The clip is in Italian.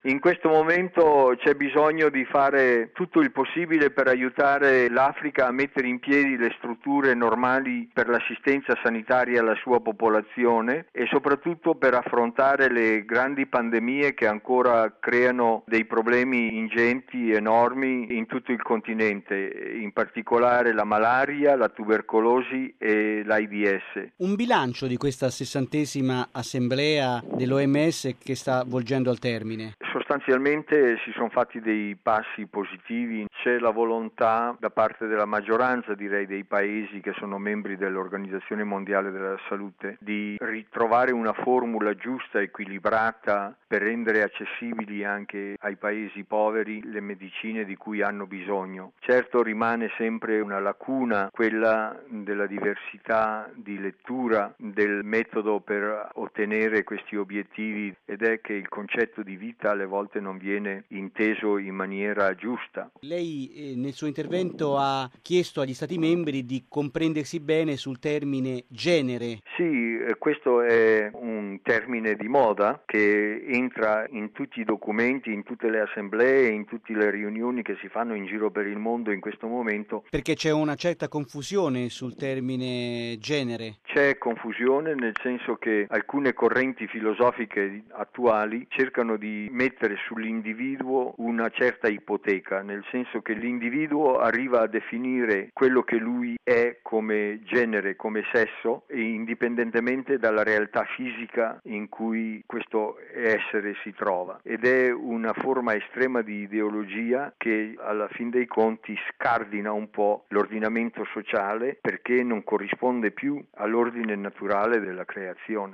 In questo momento c'è bisogno di fare tutto il possibile per aiutare l'Africa a mettere in piedi le strutture normali per l'assistenza sanitaria alla sua popolazione e soprattutto per affrontare le grandi pandemie che ancora creano dei problemi ingenti, enormi in tutto il continente, in particolare la malaria, la tubercolosi e l'AIDS. Un bilancio di questa 60ª assemblea dell'OMS che sta volgendo al termine. Sostanzialmente si sono fatti dei passi positivi, c'è la volontà da parte della maggioranza, direi, dei paesi che sono membri dell'Organizzazione Mondiale della Salute di ritrovare una formula giusta, equilibrata per rendere accessibili anche ai paesi poveri le medicine di cui hanno bisogno. Certo rimane sempre una lacuna, quella della diversità di lettura del metodo per ottenere questi obiettivi, ed è che il concetto di vita alle volte non viene inteso in maniera giusta. Lei nel suo intervento ha chiesto agli Stati membri di comprendersi bene sul termine genere. Sì, questo è un termine di moda che entra in tutti i documenti, in tutte le assemblee, in tutte le riunioni che si fanno in giro per il mondo in questo momento. Perché c'è una certa confusione sul termine genere. C'è confusione nel senso che alcune correnti filosofiche attuali cercano di mettere sull'individuo una certa ipoteca, nel senso che l'individuo arriva a definire quello che lui è come genere, come sesso, e indipendentemente dalla realtà fisica in cui questo essere si trova. Ed è una forma estrema di ideologia che alla fin dei conti scardina un po' l'ordinamento sociale perché non corrisponde più all'ordine naturale della creazione.